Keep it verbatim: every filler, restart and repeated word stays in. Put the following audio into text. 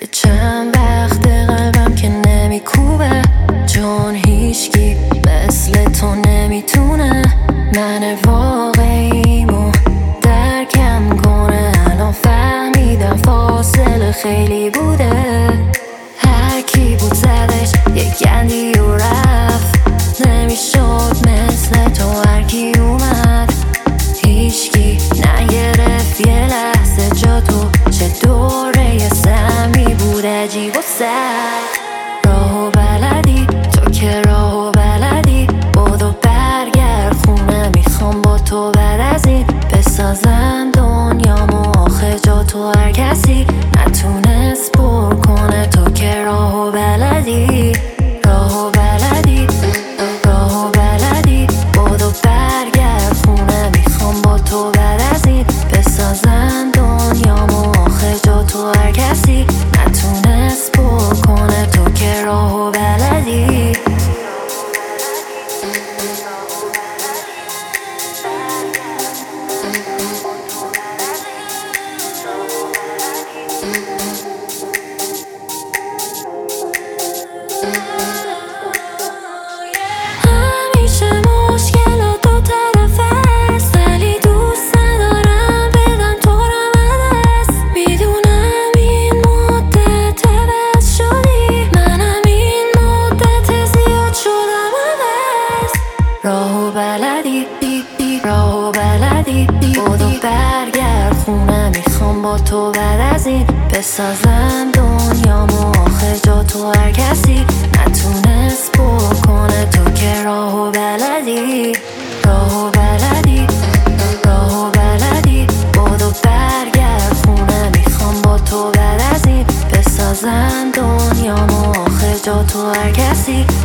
یه چند وقت قلبم که نمیکوبه، چون هیچکی مثل تو نمیتونه من واقعیمو درکم کنه. الان فهمیدم فاصله خیلی بوده، هر کی بود زدش یه گندی و رفت، نمیشد مثل تو هر کی اومد هیچکی نگرفت یه لحظه جا تو. چه دوره سمی بود عجیب و سر. راهو بلدی تو که راهو بلدی، بدو برگرد خونه، میخوام با تو بعد از این بسازم دنیامو. آخه جا تو هر کسی نتونست پر کنه، تو که راهو بلدی راهو بلدی راهو بلدی، بدو برگرد خونه، میخوام با تو بعد از این بسازم دنیامو. آخه جا تو هر کسی نتونست پر کنه، تو که راهو بلدی. راهو بلدی دی دی راهو بلدی دی، بدو برگرد خونه، میخوام با تو بعد از این بسازم دنیامو. آخه جا تو هر کسی نتونست پر کنه، تو که راهو بلدی راهو بلدی راهو بلدی، بدو برگرد خونه، میخوام با تو بعد از این بسازم دنیامو. آخه جا تو هر کسی